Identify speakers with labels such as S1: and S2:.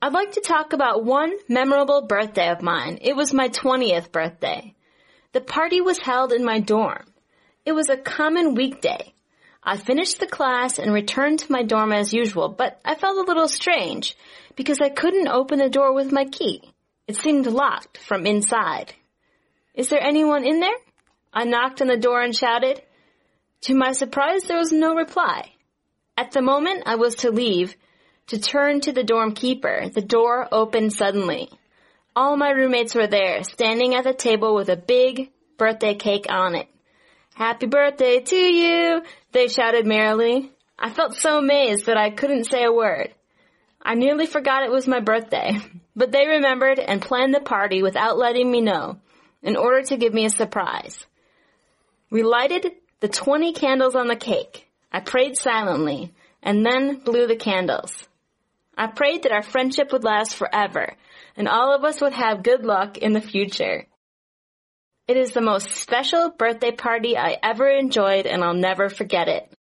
S1: I'd like to talk about one memorable birthday of mine. It was my 20th birthday. The party was held in my dorm. It was a common weekday. I finished the class and returned to my dorm as usual, but I felt a little strange because I couldn't open the door with my key. It seemed locked from inside. "Is there anyone in there?" I knocked on the door and shouted. To my surprise, there was no reply. At the moment I was to leave, to turn to the dorm keeper, the door opened suddenly. All my roommates were there, standing at the table with a big birthday cake on it. "Happy birthday to you," they shouted merrily. I felt so amazed that I couldn't say a word. I nearly forgot it was my birthday, but they remembered and planned the party without letting me know, in order to give me a surprise. We lighted the 20 candles on the cake. I prayed silently, and then blew the candles. I prayed that our friendship would last forever, and all of us would have good luck in the future. It is the most special birthday party I ever enjoyed, and I'll never forget it.